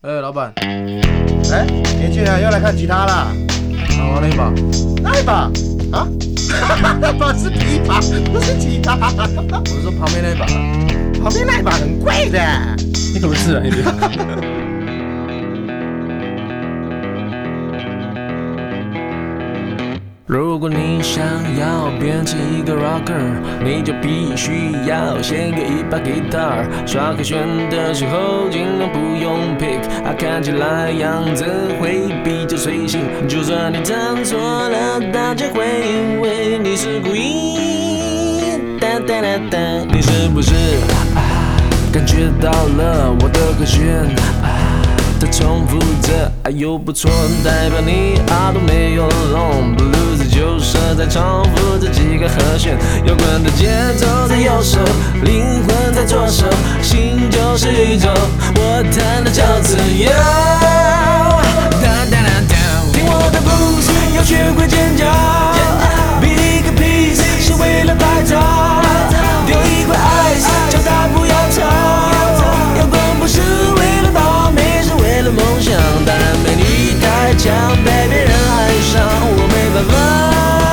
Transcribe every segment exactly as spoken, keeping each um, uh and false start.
哎、老板， 哎，年轻人又来看吉他啦？ 拿那一把。 那一把啊？那把是琵琶，不是吉他。 我是说旁边那一把。 旁边那一把很贵的。 你可不是啊，你别。如果你想要变成一个 rocker， 你就必须要先有一把 guitar。刷和弦的时候尽量不用 pick， 啊，看起来样子会比较随性。就算你弹错了，大家会以为你是故意。哒哒哒哒，你是不是啊？感觉到了我的和弦啊？它重复着，啊又不错，代表你耳朵没有聋。Blues 就是在重复这几个和弦，摇滚的节奏在右手，灵魂在左手，心就是宇宙，我弹的叫自由。哒哒哒哒，听我的 blues， 要学会尖叫。Big piece 是为了拍照，丢一块 ice， 叫他不要吵。摇滚不是为了倒霉。为了梦想，当然魅力太强，被别人爱上，我没办法。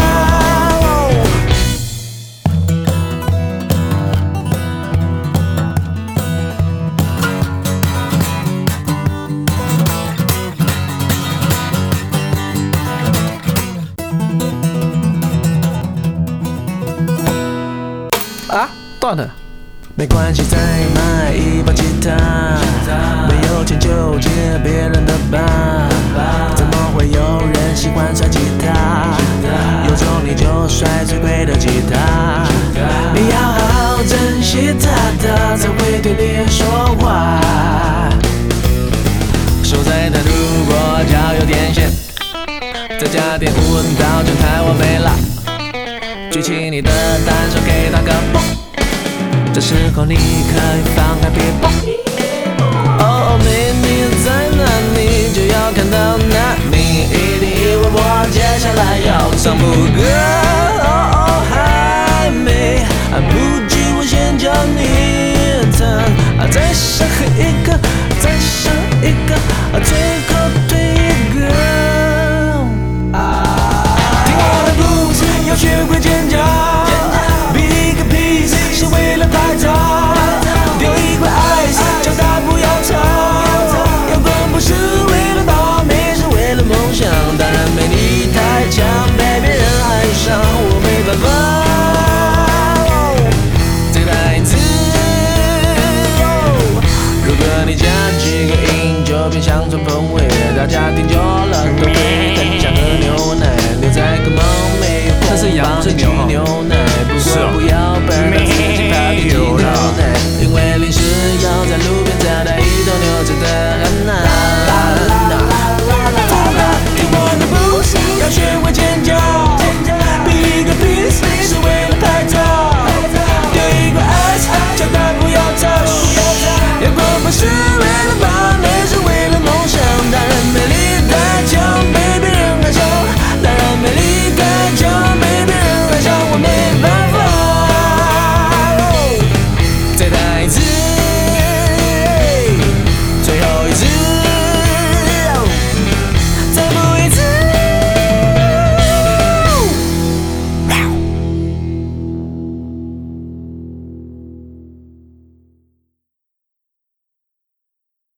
啊，断了。没关系，再买一把吉他。没有钱就借别人的吧。怎么会有人喜欢甩吉他？有种你就甩最贵的吉他。你要好好珍惜它，它才会对你说话。手在它如果脚有点咸，再加点无纹道就太完美了。举起你的单手给它个蹦。这时候你可以放开别蹦。哦，秘密在哪里？就要看到那你一定以为我接下来要唱副歌。哦，还没，不急，我先教你弹。再上一个，再上一个，最后退一个。听我的 blues， 要学会尖叫。Big piece 是为了拍照，丢一块 ice， 叫他不要吵。摇滚不是为了倒霉，是为了梦想。当然魅力太强，被别人爱上，我没办法。这台词，如果你加几个音，就变乡村风味，大家听久了。